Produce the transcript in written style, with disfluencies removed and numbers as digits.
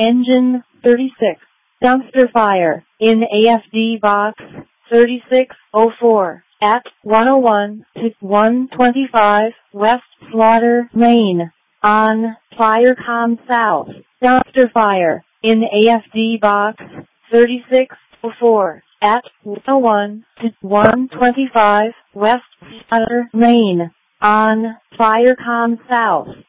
Engine 36. Dumpster fire in AFD box 3604 at 101 to 125 West Slaughter Lane on Firecom South. Dumpster fire in AFD box 3604 at 101 to 125 West Slaughter Lane on Firecom South.